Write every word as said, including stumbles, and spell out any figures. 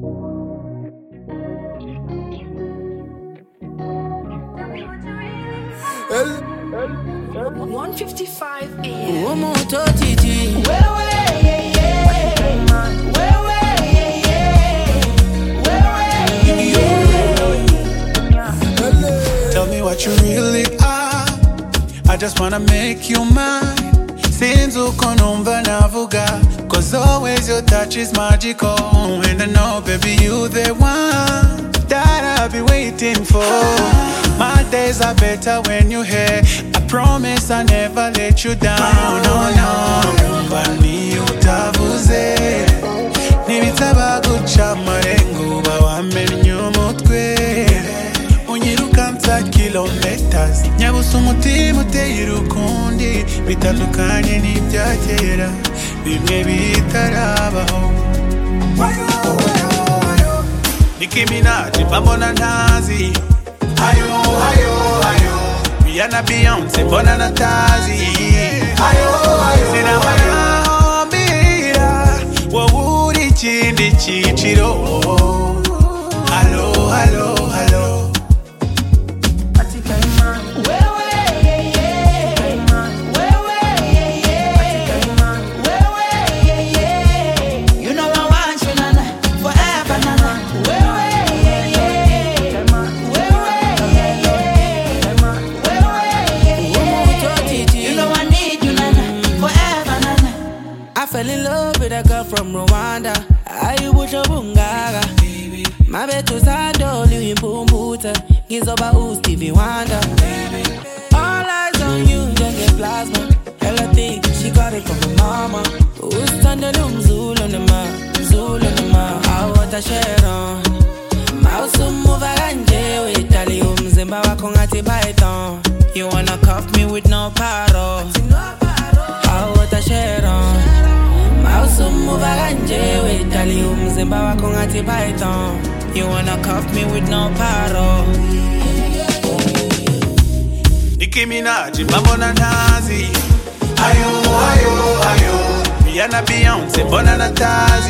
one fifty-five a m One more thirty G. Where were yeah yeah? Where were yeah yeah? Where were yeah yeah? Tell me what you really are. I just wanna make you mine. Since ukonumva navuga, cause always your touch is magical. And I know baby you the one that I've been waiting for. My days are better when you're here. I promise I'll never let you down. No, no, Mbani utavuze Nibitaba guca marengo Bawamenye umutwe Unyirukansa kilometers Nyabusa umutima uteye urukundi Bitandukanye n'ibya kera Bimwe bitarabaho Nicki Minaj mbambona ntazi Ayo, ayo, ayo Rihanna Beyonce mbona natazi Ayo, ayo, sinabayambira wowe uri ikindi cyiciro Hello, hello, hello Fell in love with a girl from Rwanda. I wish a bungaga. My bet was hard, all you in Pumbuta. Gives over who's Stevie Wonder. All eyes on you, don't get plasma. Hella thick, she got it from her mama. Who's standing room, Zul on the ma, Zul on the ma. I want a share on. Mouse move a ganje, with Italium, Zimbawa Kongati Python. You wanna cuff me with no paro. I want a share on. Move a ganje with Italium, Zimbawa Kongati Python. You wanna cuff me with no paro. Nicki Minaj mbambona ntazi Ayo, ayo, ayo Rihanna Beyonce mbona natazi